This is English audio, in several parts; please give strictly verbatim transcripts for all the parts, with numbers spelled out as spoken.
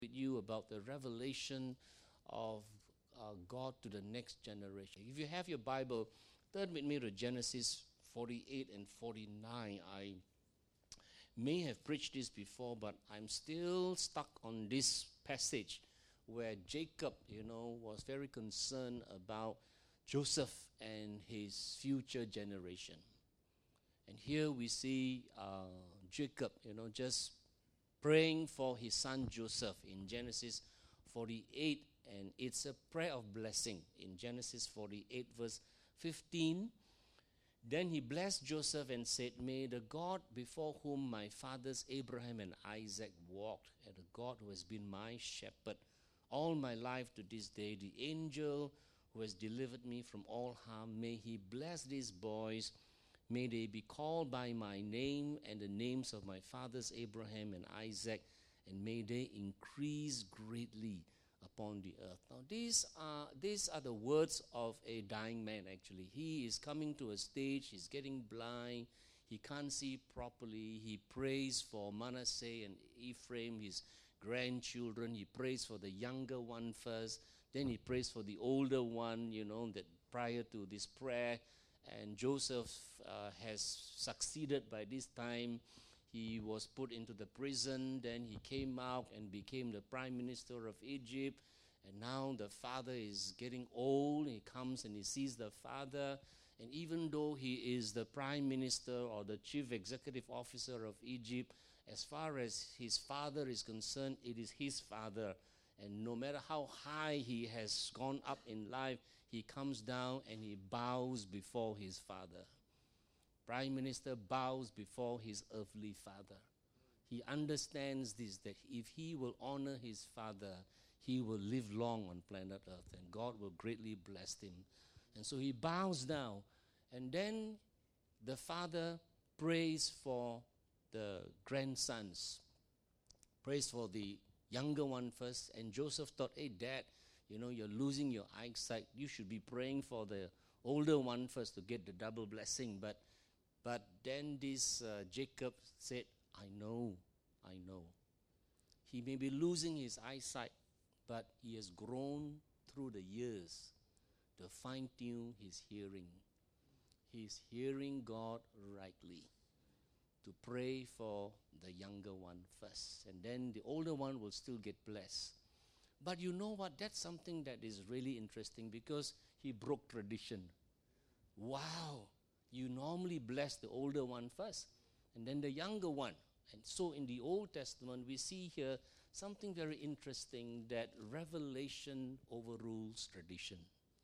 with you about the revelation of uh, God to the next generation. If you have your Bible, turn with me to Genesis forty-eight and forty-nine. I may have preached this before, but I'm still stuck on this passage where Jacob, you know, was very concerned about Joseph and his future generation. And here we see uh, Jacob, you know, just praying for his son Joseph in Genesis forty-eight, and it's a prayer of blessing in Genesis forty-eight verse fifteen. Then he blessed Joseph and said, "May the God before whom my fathers Abraham and Isaac walked, and the God who has been my shepherd all my life to this day, the angel who has delivered me from all harm, may he bless these boys. May they be called by my name and the names of my fathers Abraham and Isaac, and may they increase greatly upon the earth." Now, these are these are the words of a dying man. Actually, he is coming to a stage. He's getting blind. He can't see properly. He prays for Manasseh and Ephraim, his grandchildren. He prays for the younger one first. Then he prays for the older one. You know that prior to this prayer. And Joseph uh, has succeeded by this time. He was put into the prison. Then he came out and became the prime minister of Egypt. And now the father is getting old. He comes and he sees the father. And even though he is the prime minister or the chief executive officer of Egypt, as far as his father is concerned, it is his father. And no matter how high he has gone up in life, he comes down and he bows before his father. Prime Minister bows before his earthly father. He understands this, that if he will honor his father, he will live long on planet Earth, and God will greatly bless him. And so he bows down, and then the father prays for the grandsons, prays for the younger one first. And Joseph thought, "Hey, Dad, you know, you're losing your eyesight. You should be praying for the older one first to get the double blessing." But but then this uh, Jacob said, "I know, I know. He may be losing his eyesight, but he has grown through the years to fine-tune his hearing. He's hearing God rightly, to pray for the younger one first. And then the older one will still get blessed." But you know what? That's something that is really interesting, because he broke tradition. Wow, you normally bless the older one first and then the younger one. And so in the Old Testament, we see here something very interesting, that revelation overrules tradition.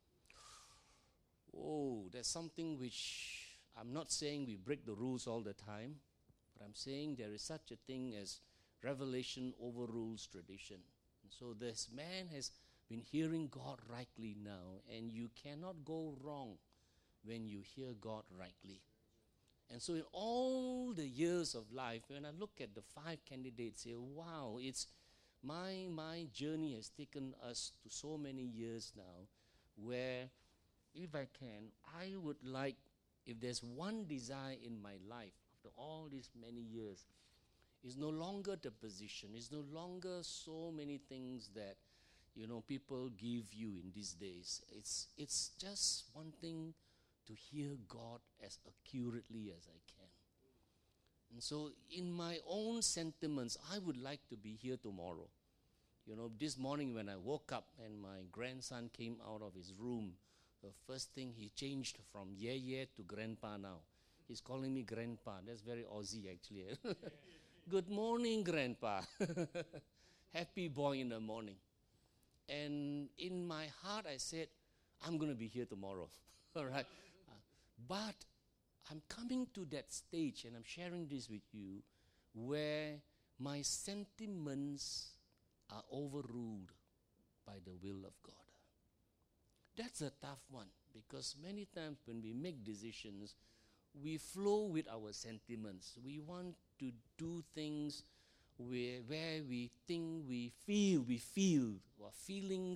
Oh, there's something which I'm not saying we break the rules all the time, but I'm saying there is such a thing as revelation overrules tradition. So this man has been hearing God rightly now, and you cannot go wrong when you hear God rightly. And so in all the years of life, when I look at the five candidates here, wow, it's my my journey has taken us to so many years now, where if I can, I would like, if there's one desire in my life after all these many years, it's no longer the position. It's no longer so many things that, you know, people give you in these days. It's it's just one thing, to hear God as accurately as I can. And so in my own sentiments, I would like to be here tomorrow. You know, this morning when I woke up and my grandson came out of his room, the first thing, he changed from yeah-yeah to grandpa now. He's calling me grandpa. That's very Aussie actually. "Good morning, Grandpa." Happy boy in the morning. And in my heart, I said, I'm going to be here tomorrow. All right. Uh, but I'm coming to that stage, and I'm sharing this with you, where my sentiments are overruled by the will of God. That's a tough one, because many times when we make decisions, we flow with our sentiments. We want to do things where, where we think we feel, we feel. Our feelings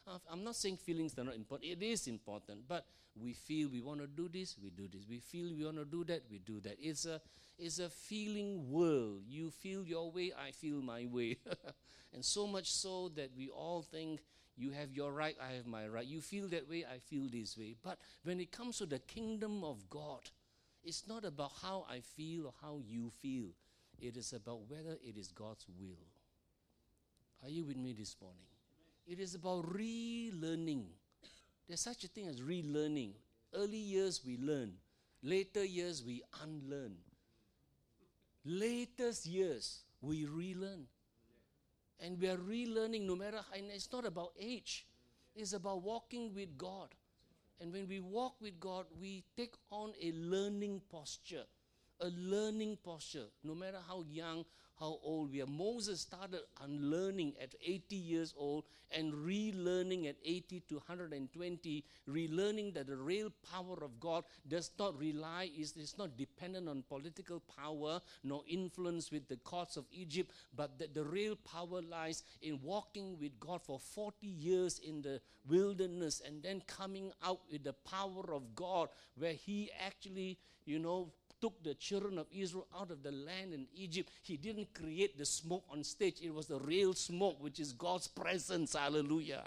Uh, I'm not saying feelings are not important. It is important. But we feel we want to do this, we do this. We feel we want to do that, we do that. It's a, it's a feeling world. You feel your way, I feel my way. And so much so that we all think you have your right, I have my right. You feel that way, I feel this way. But when it comes to the kingdom of God, it's not about how I feel or how you feel. It is about whether it is God's will. Are you with me this morning? It is about relearning. There's such a thing as relearning. Early years we learn. Later years we unlearn. Latest years we relearn. And we are relearning no matter how. And it's not about age. It's about walking with God. And when we walk with God, we take on a learning posture. A learning posture. No matter how young, how old we are. Moses started unlearning at eighty years old and relearning at eighty to one hundred twenty, relearning that the real power of God does not rely, is, is not dependent on political power nor influence with the courts of Egypt, but that the real power lies in walking with God for forty years in the wilderness and then coming out with the power of God, where he actually, you know, took the children of Israel out of the land in Egypt. He didn't create the smoke on stage. It was the real smoke, which is God's presence. Hallelujah.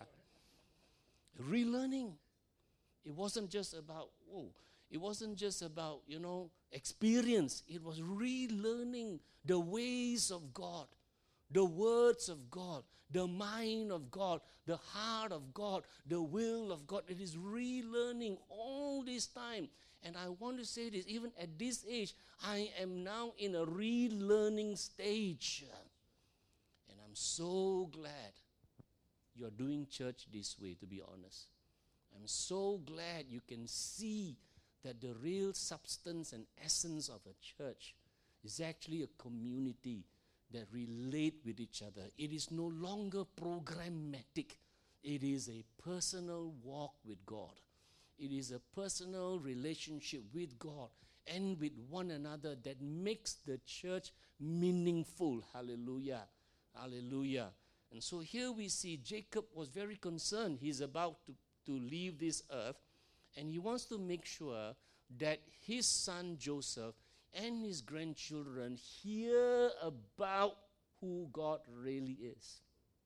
Relearning. It wasn't just about, whoa, it wasn't just about, you know, experience. It was relearning the ways of God, the words of God, the mind of God, the heart of God, the will of God. It is relearning all this time. And I want to say this, even at this age, I am now in a relearning stage. And I'm so glad you're doing church this way, to be honest. I'm so glad you can see that the real substance and essence of a church is actually a community that relate with each other. It is no longer programmatic. It is a personal walk with God. It is a personal relationship with God and with one another that makes the church meaningful. Hallelujah. Hallelujah. And so here we see Jacob was very concerned. He's about to, to leave this earth, and he wants to make sure that his son Joseph and his grandchildren hear about who God really is.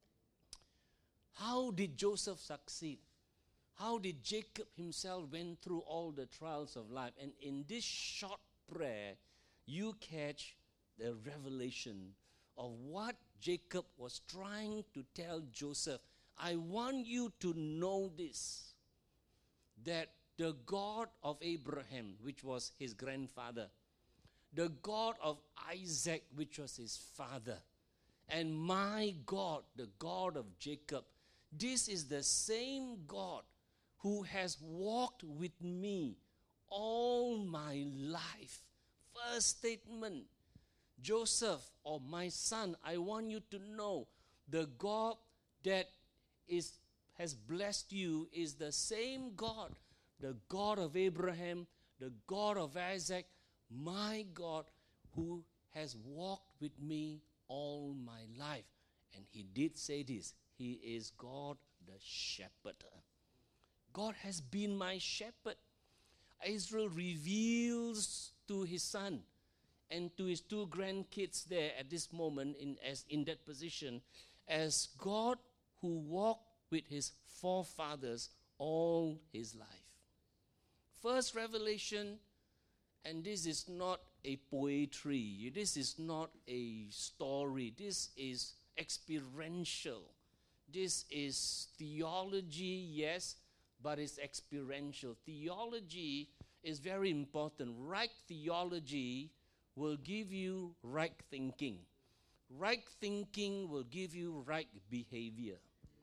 How did Joseph succeed? How did Jacob himself went through all the trials of life? And in this short prayer, you catch the revelation of what Jacob was trying to tell Joseph. I want you to know this, that the God of Abraham, which was his grandfather, the God of Isaac, which was his father, and my God, the God of Jacob, this is the same God who has walked with me all my life. First statement, Joseph, or my son, I want you to know the God that is has blessed you is the same God, the God of Abraham, the God of Isaac, my God, who has walked with me all my life. And he did say this, he is God the shepherd. God has been my shepherd. Israel reveals to his son and to his two grandkids there at this moment in, as in that position as God who walked with his forefathers all his life. First revelation, and this is not a poetry, this is not a story, this is experiential. This is theology, yes, but it's experiential. Theology is very important. Right theology will give you right thinking. Right thinking will give you right behavior.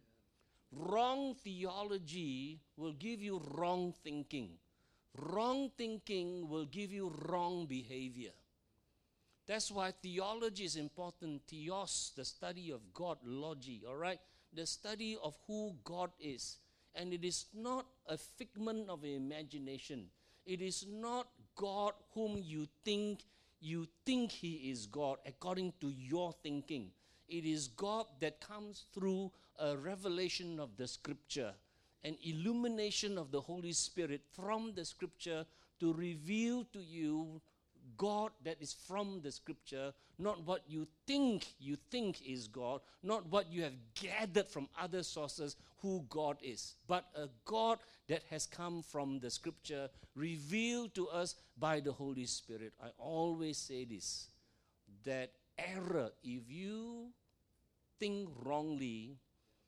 Wrong theology will give you wrong thinking. Wrong thinking will give you wrong behavior. That's why theology is important. Theos, the study of God, logi, all right? The study of who God is. And it is not a figment of imagination. It is not God whom you think, you think he is God according to your thinking. It is God that comes through a revelation of the Scripture, an illumination of the Holy Spirit from the Scripture to reveal to you God that is from the Scripture, not what you think you think is God, not what you have gathered from other sources who God is, but a God that has come from the Scripture, revealed to us by the Holy Spirit. I always say this, that error, if you think wrongly,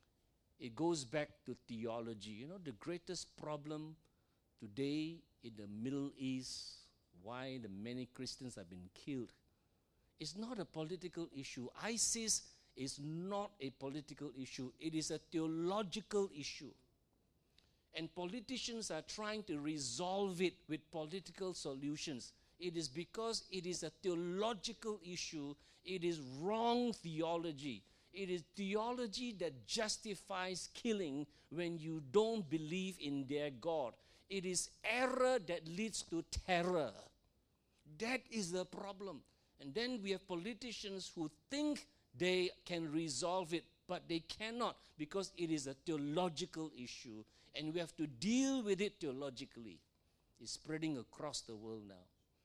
it goes back to theology. You know, the greatest problem today in the Middle East, why the many Christians have been killed, it's not a political issue. ISIS is not a political issue. It is a theological issue. And politicians are trying to resolve it with political solutions. It is because it is a theological issue. It is wrong theology. It is theology that justifies killing when you don't believe in their God. It is error that leads to terror. That is the problem. And then we have politicians who think they can resolve it, but they cannot, because it is a theological issue. And we have to deal with it theologically. It's spreading across the world now.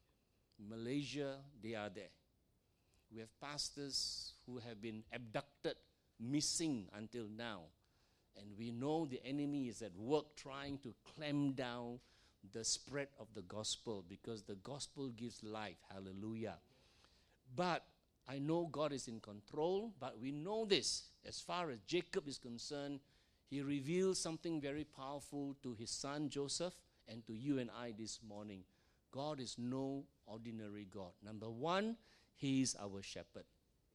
Malaysia, they are there. We have pastors who have been abducted, missing until now. And we know the enemy is at work trying to clamp down the spread of the gospel, because the gospel gives life. Hallelujah. But I know God is in control, but we know this. As far as Jacob is concerned, he revealed something very powerful to his son Joseph and to you and I this morning. God is no ordinary God. Number one, he is our shepherd.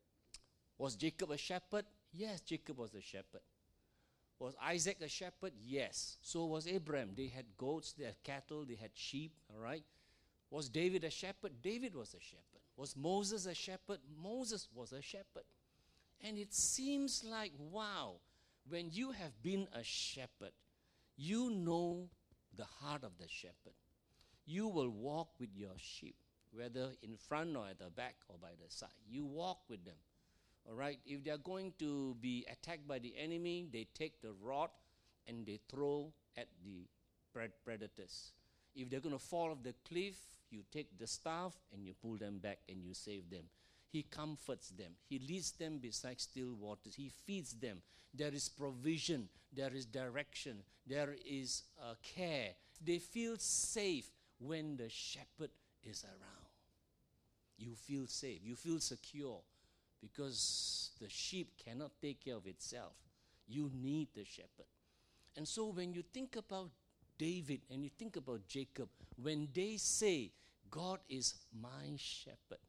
Was Jacob a shepherd? Yes, Jacob was a shepherd. Was Isaac a shepherd? Yes. So was Abraham. They had goats, they had cattle, they had sheep, all right? Was David a shepherd? David was a shepherd. Was Moses a shepherd? Moses was a shepherd. And it seems like, wow, when you have been a shepherd, you know the heart of the shepherd. You will walk with your sheep, whether in front or at the back or by the side. You walk with them. All right, if they are going to be attacked by the enemy, they take the rod and they throw at the predators. If they're going to fall off the cliff, you take the staff and you pull them back and you save them. He comforts them. He leads them beside still waters. He feeds them. There is provision. There is direction. There is uh, care. They feel safe when the shepherd is around. You feel safe. You feel secure. Because the sheep cannot take care of itself. You need the shepherd. And so when you think about David and you think about Jacob, when they say, God is my shepherd,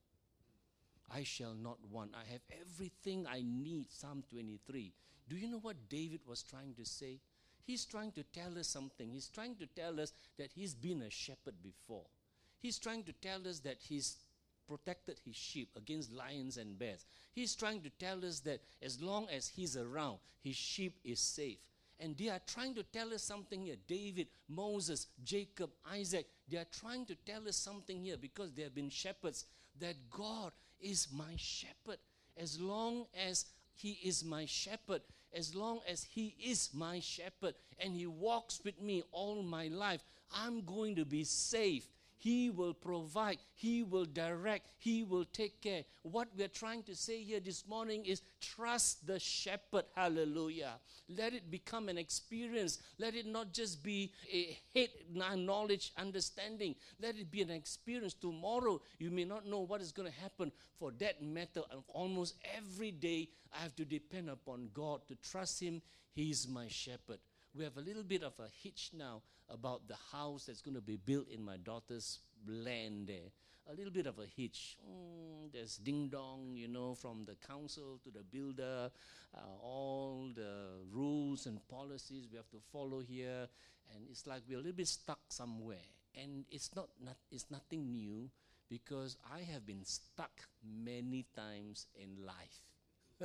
I shall not want. I have everything I need, Psalm twenty-three. Do you know what David was trying to say? He's trying to tell us something. He's trying to tell us that he's been a shepherd before. He's trying to tell us that he's protected his sheep against lions and bears. He's trying to tell us that as long as he's around, his sheep is safe. And they are trying to tell us something here. David, Moses, Jacob, Isaac, they are trying to tell us something here because they have been shepherds, that God is my shepherd. As long as he is my shepherd, as long as he is my shepherd and he walks with me all my life, I'm going to be safe. He will provide, he will direct, he will take care. What we're trying to say here this morning is trust the shepherd. Hallelujah. Let it become an experience. Let it not just be a head knowledge, understanding. Let it be an experience. Tomorrow, you may not know what is going to happen. For that matter, almost every day, I have to depend upon God to trust him. He is my shepherd. We have a little bit of a hitch now about the house that's going to be built in my daughter's land there. A little bit of a hitch. Mm, there's ding-dong, you know, from the council to the builder, uh, all the rules and policies we have to follow here. And it's like we're a little bit stuck somewhere. And it's not, not it's nothing new, because I have been stuck many times in life.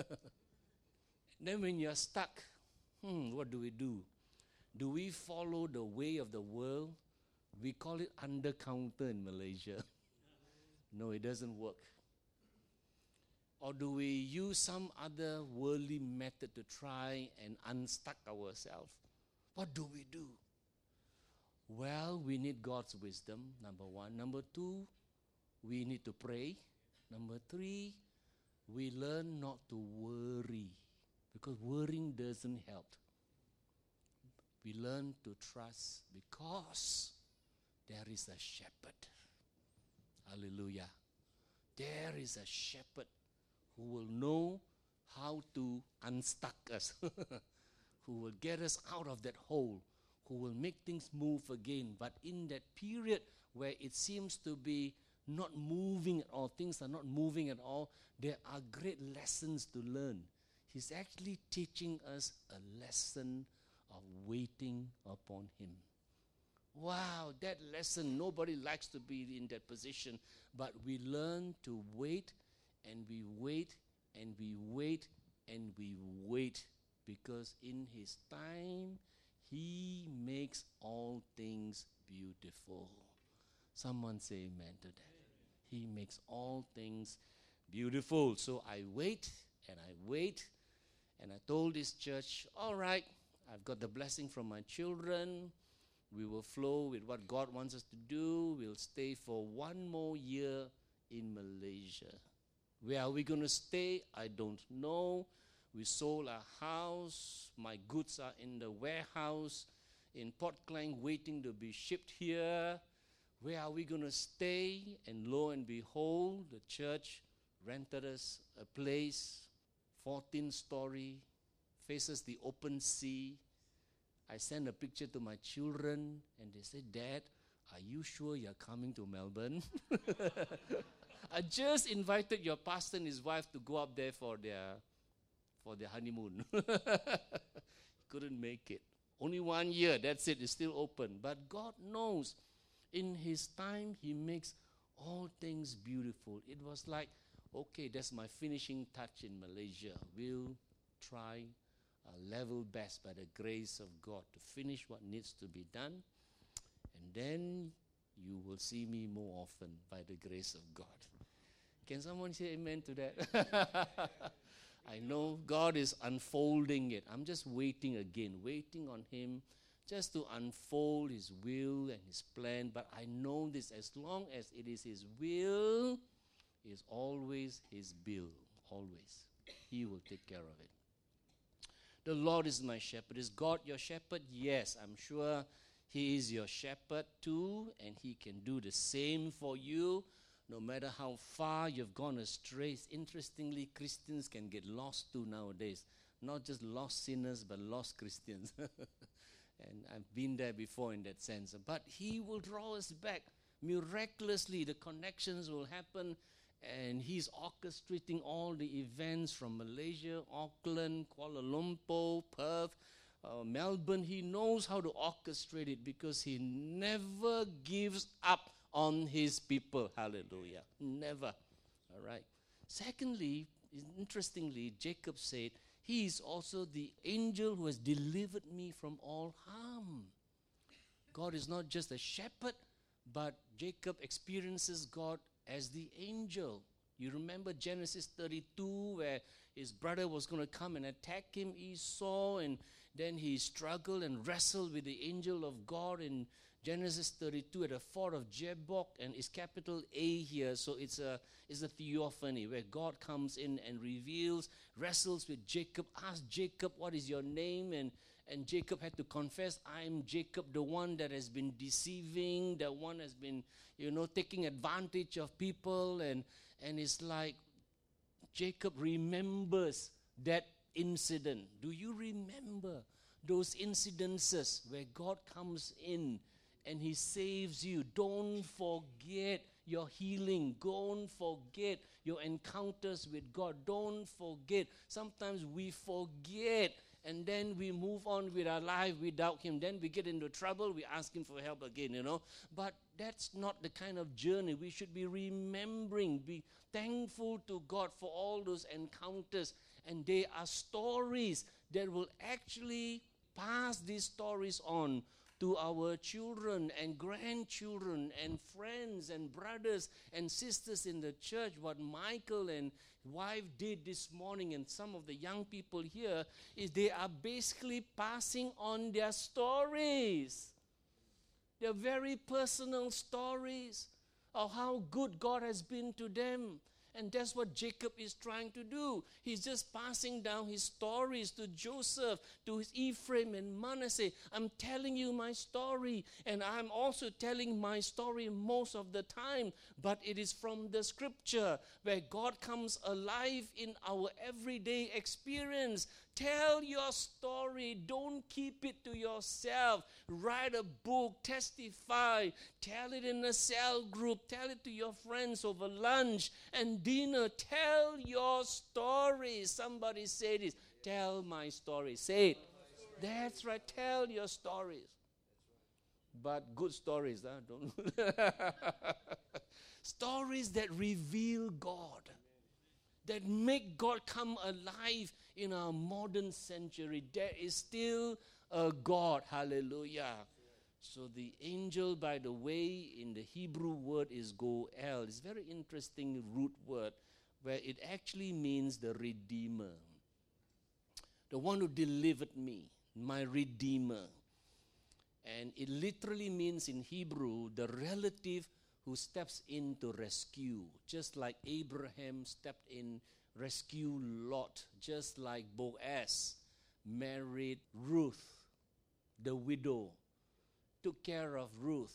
Then when you're stuck, hmm, what do we do? Do we follow the way of the world? We call it under counter in Malaysia. No, it doesn't work. Or do we use some other worldly method to try and unstuck ourselves? What do we do? Well, we need God's wisdom, number one. Number two, we need to pray. Number three, we learn not to worry, because worrying doesn't help. We learn to trust because there is a shepherd. Hallelujah. There is a shepherd who will know how to unstuck us, who will get us out of that hole, who will make things move again. But in that period where it seems to be not moving at all, things are not moving at all, there are great lessons to learn. He's actually teaching us a lesson of waiting upon Him. Wow, that lesson, nobody likes to be in that position, but we learn to wait, and we wait, and we wait, and we wait, because in His time, He makes all things beautiful. Someone say amen to that. He makes all things beautiful. So I wait, and I wait, and I told this church, all right, I've got the blessing from my children. We will flow with what God wants us to do. We'll stay for one more year in Malaysia. Where are we going to stay? I don't know. We sold our house. My goods are in the warehouse in Port Klang waiting to be shipped here. Where are we going to stay? And lo and behold, the church rented us a place, fourteen story, faces the open sea. I sent a picture to my children, and they said, Dad, are you sure you're coming to Melbourne? I just invited your pastor and his wife to go up there for their for their honeymoon. Couldn't make it. Only one year, that's it, it's still open. But God knows, in His time, He makes all things beautiful. It was like, okay, that's my finishing touch in Malaysia. We'll try our level best by the grace of God to finish what needs to be done. And then you will see me more often by the grace of God. Can someone say amen to that? I know God is unfolding it. I'm just waiting again, waiting on Him just to unfold His will and His plan. But I know this, as long as it is His will, it's always His bill, always. He will take care of it. The Lord is my shepherd. Is God your shepherd? Yes, I'm sure He is your shepherd too, and He can do the same for you, no matter how far you've gone astray. Interestingly, Christians can get lost too nowadays. Not just lost sinners, but lost Christians. And I've been there before in that sense. But He will draw us back. Miraculously, the connections will happen, and He's orchestrating all the events from Malaysia, Auckland, Kuala Lumpur, Perth, uh, Melbourne. He knows how to orchestrate it because He never gives up on His people. Hallelujah. Never. All right. Secondly, interestingly, Jacob said, He is also the angel who has delivered me from all harm. God is not just a shepherd, but Jacob experiences God as the angel. You remember Genesis thirty-two, where his brother was going to come and attack him, Esau, and then he struggled and wrestled with the angel of God in Genesis thirty-two at the ford of Jabbok, and it's capital A here, so it's a, it's a theophany where God comes in and reveals, wrestles with Jacob, asks Jacob, what is your name? And And Jacob had to confess, I'm Jacob, the one that has been deceiving, the one has been, you know, taking advantage of people. And, and it's like Jacob remembers that incident. Do you remember those incidences where God comes in and He saves you? Don't forget your healing. Don't forget your encounters with God. Don't forget. Sometimes we forget, and then we move on with our life without Him. Then we get into trouble, we ask Him for help again, you know. But that's not the kind of journey. We should be remembering, be thankful to God for all those encounters. And they are stories that will actually pass these stories on to our children and grandchildren and friends and brothers and sisters in the church what Michael and wife did this morning, and some of the young people here, is they are basically passing on their stories. Their very personal stories of how good God has been to them. And that's what Jacob is trying to do. He's just passing down his stories to Joseph, to his Ephraim and Manasseh. I'm telling you my story, and I'm also telling my story most of the time, but it is from the scripture where God comes alive in our everyday experience. Tell your story. Don't keep it to yourself. Write a book. Testify. Tell it in a cell group. Tell it to your friends over lunch and dinner. Tell your story. Somebody say this. Tell my story. Say it. That's right. Tell your stories. But good stories, huh? Don't stories that reveal God, that make God come alive in our modern century. There is still a God. Hallelujah. So the angel, by the way, in the Hebrew word is Goel. It's a very interesting root word where it actually means the Redeemer. The one who delivered me, my Redeemer. And it literally means in Hebrew, the relative who steps in to rescue. Just like Abraham stepped in, rescue Lot. Just like Boaz married Ruth, the widow, took care of Ruth,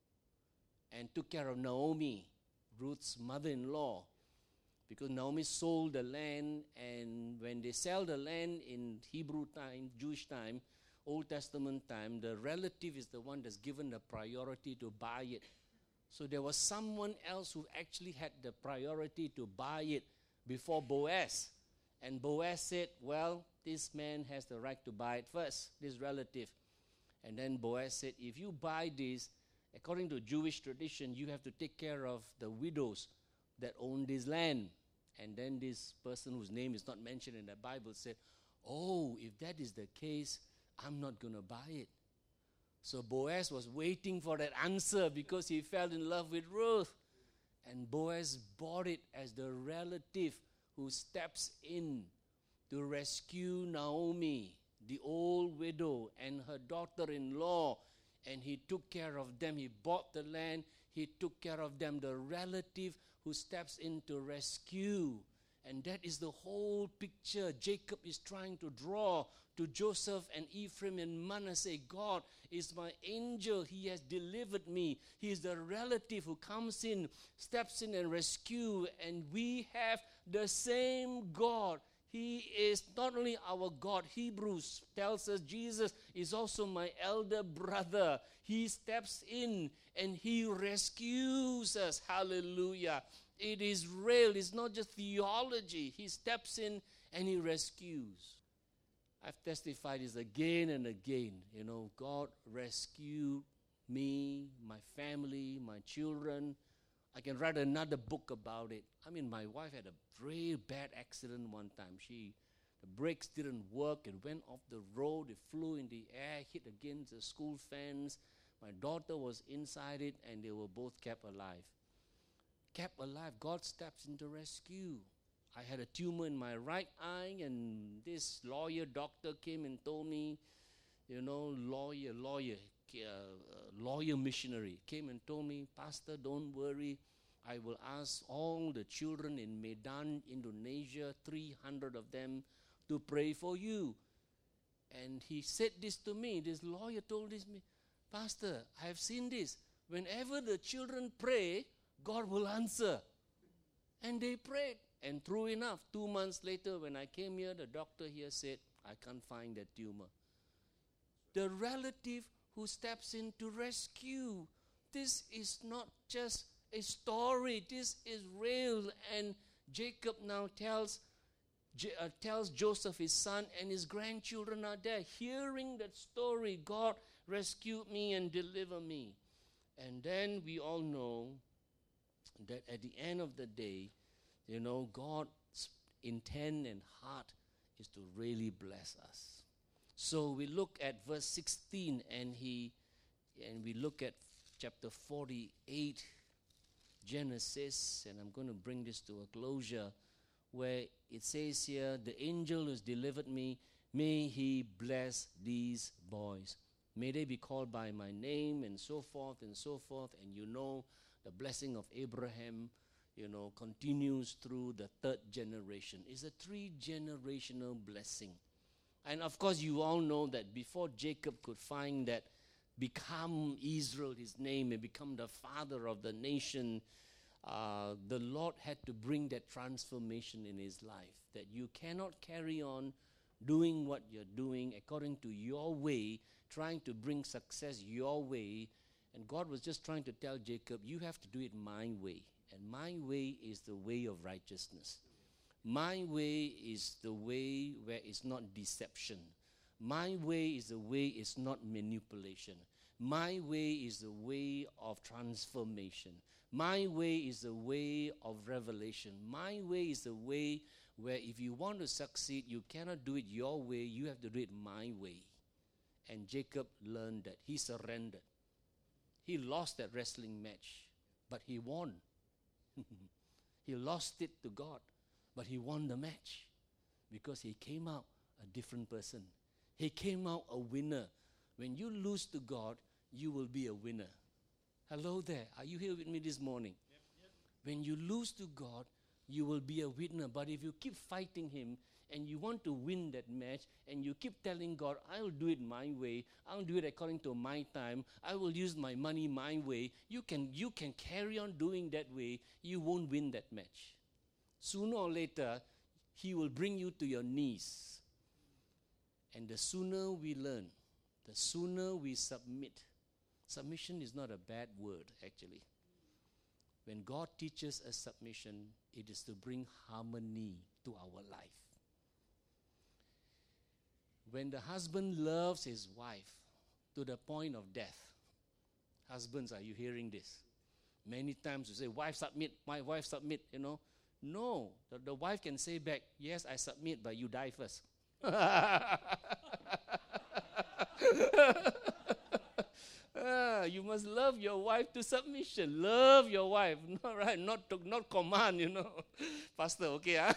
and took care of Naomi, Ruth's mother-in-law, because Naomi sold the land, and when they sell the land in Hebrew time, Jewish time, Old Testament time, the relative is the one that's given the priority to buy it. So there was someone else who actually had the priority to buy it before Boaz. And Boaz said, well, this man has the right to buy it first, this relative. And then Boaz said, if you buy this, according to Jewish tradition, you have to take care of the widows that own this land. And then this person whose name is not mentioned in the Bible said, oh, if that is the case, I'm not going to buy it. So Boaz was waiting for that answer because he fell in love with Ruth. And Boaz bought it as the relative who steps in to rescue Naomi, the old widow, and her daughter-in-law. And he took care of them. He bought the land. He took care of them, the relative who steps in to rescue. And that is the whole picture Jacob is trying to draw to Joseph and Ephraim and Manasseh. God is my angel. He has delivered me. He is the relative who comes in, steps in and rescue. And we have the same God. He is not only our God. Hebrews tells us Jesus is also my elder brother. He steps in and he rescues us. Hallelujah. It is real. It's not just theology. He steps in and he rescues. I've testified this again and again. You know, God rescued me, my family, my children. I can write another book about it. I mean, my wife had a very bad accident one time. She, the brakes didn't work and went off the road. It flew in the air, hit against the school fence. My daughter was inside it, and they were both kept alive. Kept alive. God steps in to rescue. I had a tumor in my right eye, and this lawyer doctor came and told me, you know, lawyer, lawyer, uh, lawyer missionary, came and told me, Pastor, don't worry. I will ask all the children in Medan, Indonesia, three hundred of them, to pray for you. And he said this to me. This lawyer told this me, Pastor, I have seen this. Whenever the children pray, God will answer. And they prayed. And true enough, two months later when I came here, the doctor here said, I can't find that tumor. The relative who steps in to rescue. This is not just a story. This is real. And Jacob now tells, uh, tells Joseph, his son, and his grandchildren are there, hearing that story. God rescued me and delivered me. And then we all know that at the end of the day, you know, God's intent and heart is to really bless us. So we look at verse sixteen, and he and we look at chapter forty-eight, Genesis, and I'm going to bring this to a closure, where it says here, the angel who has delivered me, may he bless these boys. May they be called by my name, and so forth and so forth. And you know, the blessing of Abraham, you know, continues through the third generation. It's a three-generational blessing. And of course, you all know that before Jacob could find that, become Israel, his name, and become the father of the nation, uh, the Lord had to bring that transformation in his life, that you cannot carry on doing what you're doing according to your way, trying to bring success your way. And God was just trying to tell Jacob, you have to do it my way. And my way is the way of righteousness. My way is the way where it's not deception. My way is the way it's not manipulation. My way is the way of transformation. My way is the way of revelation. My way is the way where if you want to succeed, you cannot do it your way, you have to do it my way. And Jacob learned that. He surrendered. He lost that wrestling match, but he won. He lost it to God, but he won the match because he came out a different person. He came out a winner. When you lose to God, you will be a winner. Hello there. Are you here with me this morning? Yep, yep. When you lose to God, you will be a winner. But if you keep fighting him and you want to win that match and you keep telling God, I'll do it my way, I'll do it according to my time, I will use my money my way, you can, you can carry on doing that way, you won't win that match. Sooner or later, he will bring you to your knees. And the sooner we learn, the sooner we submit. Submission is not a bad word, actually. When God teaches us submission, it is to bring harmony to our life. When the husband loves his wife to the point of death, husbands, are you hearing this? Many times you say, wife submit, my wife submit, you know. No, the, the wife can say back, yes, I submit, but you die first. Uh, you must love your wife to submission. Love your wife, not right, not to, not command, you know. Pastor, okay, huh?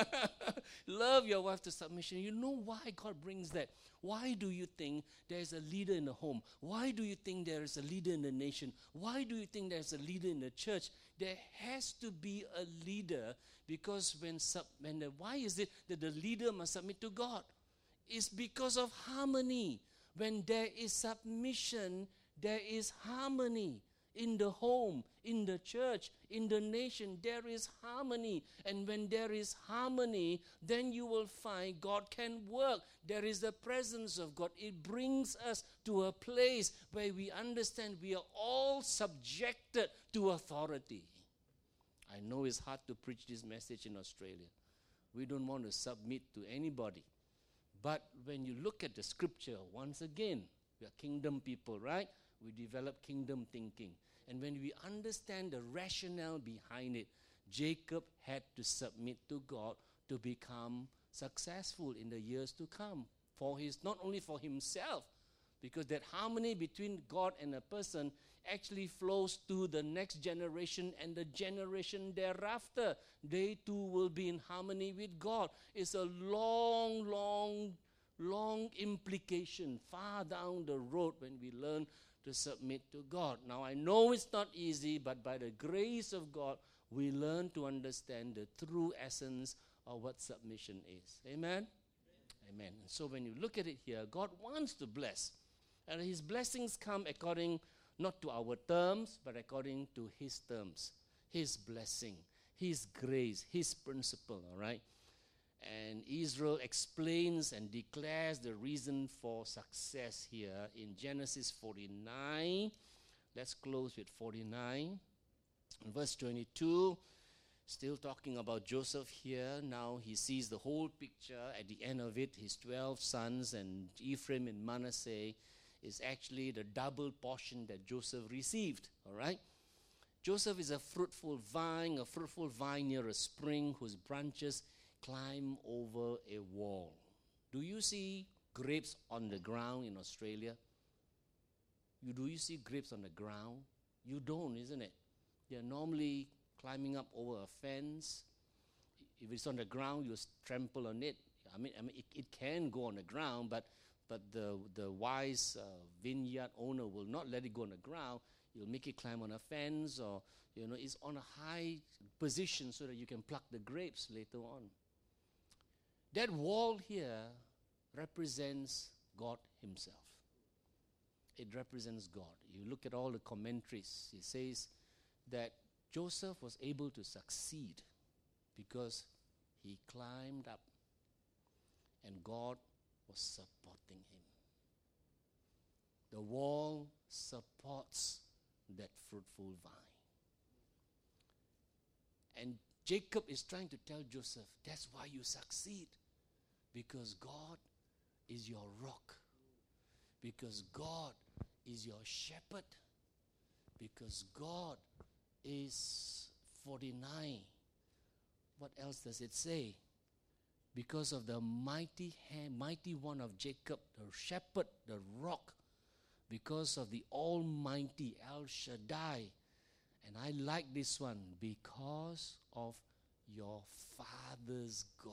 Love your wife to submission. You know why God brings that? Why do you think there is a leader in the home? Why do you think there is a leader in the nation? Why do you think there is a leader in the church? There has to be a leader because when, sub, when the, why is it that the leader must submit to God? It's because of harmony. When there is submission, there is harmony in the home, in the church, in the nation. There is harmony. And when there is harmony, then you will find God can work. There is the presence of God. It brings us to a place where we understand we are all subjected to authority. I know it's hard to preach this message in Australia. We don't want to submit to anybody. But when you look at the scripture, once again, we are kingdom people, right? We develop kingdom thinking. And when we understand the rationale behind it, Jacob had to submit to God to become successful in the years to come. For his, not only for himself, because that harmony between God and a person actually flows to the next generation and the generation thereafter. They too will be in harmony with God. It's a long, long, long implication far down the road when we learn to submit to God. Now, I know it's not easy, but by the grace of God, we learn to understand the true essence of what submission is. Amen? Amen. Amen. And so when you look at it here, God wants to bless. And his blessings come according not to our terms, but according to his terms, his blessing, his grace, his principle, all right? And Israel explains and declares the reason for success here in Genesis forty-nine. Let's close with forty-nine. In verse twenty-two, still talking about Joseph here. Now he sees the whole picture. At the end of it, his twelve sons and Ephraim and Manasseh is actually the double portion that Joseph received, all right? Joseph is a fruitful vine, a fruitful vine near a spring whose branches climb over a wall. Do you see grapes on the ground in Australia? You do you see grapes on the ground? You don't, isn't it? They're normally climbing up over a fence. If it's on the ground, you trample on it. I mean, I mean, it, it can go on the ground, but but the the wise uh, vineyard owner will not let it go on the ground. You'll make it climb on a fence, or you know, it's on a high position so that you can pluck the grapes later on. That wall here represents God Himself. It represents God. You look at all the commentaries. It says that Joseph was able to succeed because he climbed up and God was supporting him. The wall supports that fruitful vine. And Jacob is trying to tell Joseph, that's why you succeed. Because God is your rock. Because God is your shepherd. Because God is forty-nine. What else does it say? Because of the mighty hand, mighty one of Jacob, the shepherd, the rock. Because of the Almighty El Shaddai. And I like this one. Because of your father's God.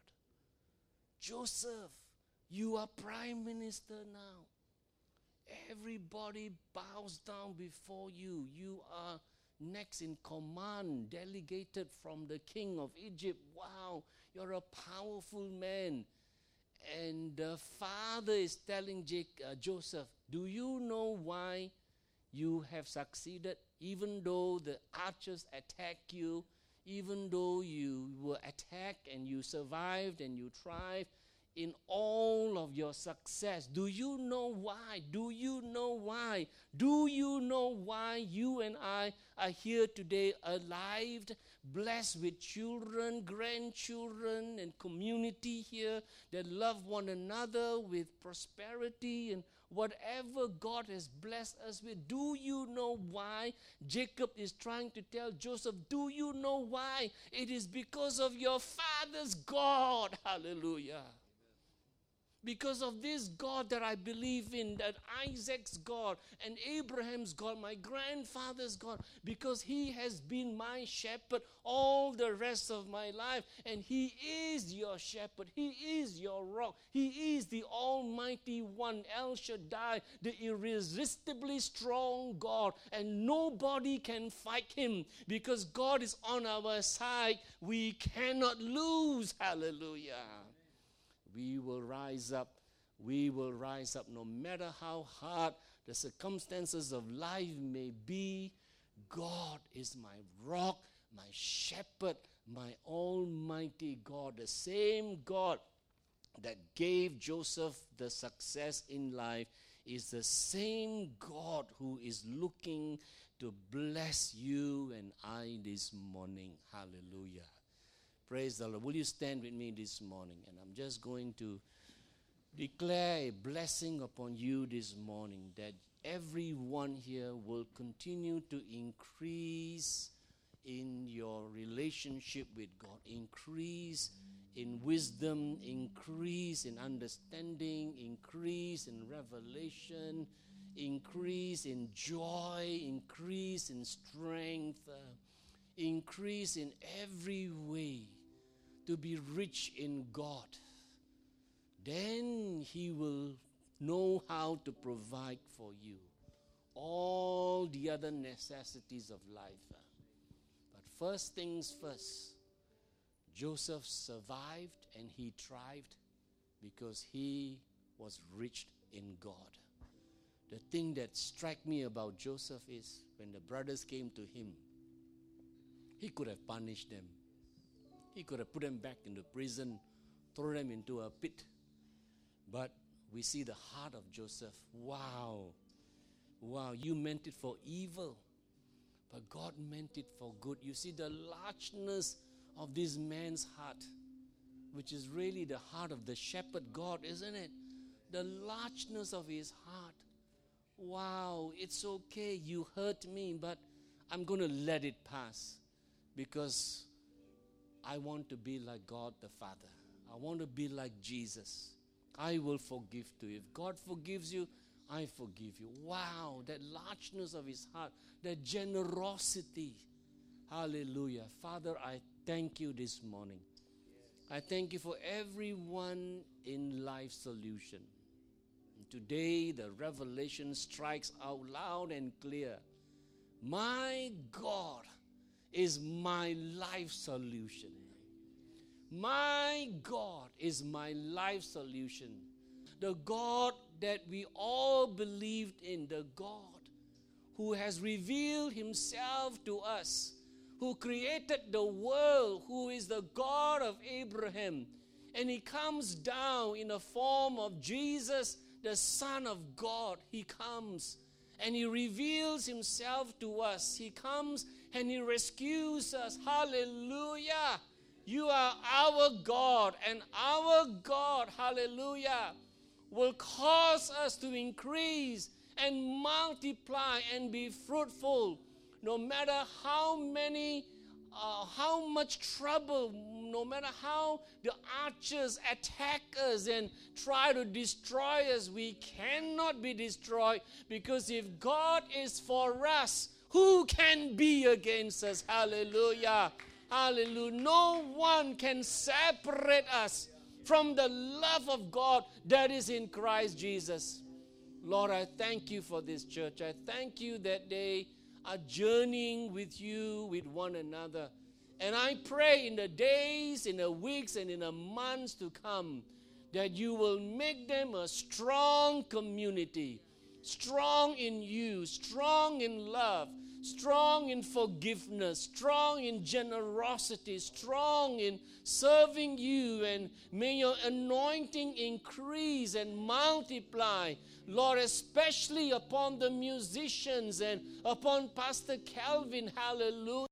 Joseph, you are prime minister now. Everybody bows down before you. You are next in command, delegated from the king of Egypt. Wow, you're a powerful man. And the father is telling Jake, uh, Joseph, do you know why you have succeeded? Even though the archers attack you, even though you were attacked and you survived and you thrived, in all of your success, do you know why? Do you know why? Do you know why you and I are here today alive, blessed with children, grandchildren, and community here that love one another with prosperity and whatever God has blessed us with? Do you know why? Jacob is trying to tell Joseph, do you know why? It is because of your father's God. Hallelujah. Because of this God that I believe in, that Isaac's God and Abraham's God, my grandfather's God, because he has been my shepherd all the rest of my life. And he is your shepherd. He is your rock. He is the Almighty One, El Shaddai, the irresistibly strong God. And nobody can fight him because God is on our side. We cannot lose. Hallelujah. We will rise up. We will rise up no matter how hard the circumstances of life may be. God is my rock, my shepherd, my almighty God. The same God that gave Joseph the success in life is the same God who is looking to bless you and I this morning. Hallelujah. Praise the Lord. Will you stand with me this morning? And I'm just going to declare a blessing upon you this morning, that everyone here will continue to increase in your relationship with God, increase in wisdom, increase in understanding, increase in revelation, increase in joy, increase in strength, uh, increase in every way to be rich in God. Then He will know how to provide for you all the other necessities of life. But first things first, Joseph survived and he thrived because he was rich in God. The thing that struck me about Joseph is when the brothers came to him, he could have punished them. He could have put them back into prison, throw them into a pit. But we see the heart of Joseph. Wow. Wow, you meant it for evil, but God meant it for good. You see the largeness of this man's heart, which is really the heart of the shepherd God, isn't it? The largeness of his heart. Wow, it's okay, you hurt me, but I'm going to let it pass because I want to be like God the Father. I want to be like Jesus. I will forgive too. If God forgives you, I forgive you. Wow, that largeness of his heart, that generosity. Hallelujah. Father, I thank you this morning. I thank you for everyone in Life Solution. Today, the revelation strikes out loud and clear. My God is my life solution. My God is my life solution. The God that we all believed in, the God who has revealed himself to us, who created the world, who is the God of Abraham. And he comes down in the form of Jesus, the Son of God. He comes and he reveals himself to us. He comes and he rescues us. Hallelujah. You are our God, and our God, hallelujah, will cause us to increase and multiply and be fruitful. No matter how many, uh, how much trouble, no matter how the archers attack us and try to destroy us, we cannot be destroyed, because if God is for us, who can be against us? Hallelujah. Hallelujah. No one can separate us from the love of God that is in Christ Jesus. Lord, I thank you for this church. I thank you that they are journeying with you, with one another. And I pray in the days, in the weeks, and in the months to come, that you will make them a strong community, strong in you, strong in love, strong in forgiveness, strong in generosity, strong in serving you, and may your anointing increase and multiply, Lord, especially upon the musicians and upon Pastor Calvin. Hallelujah.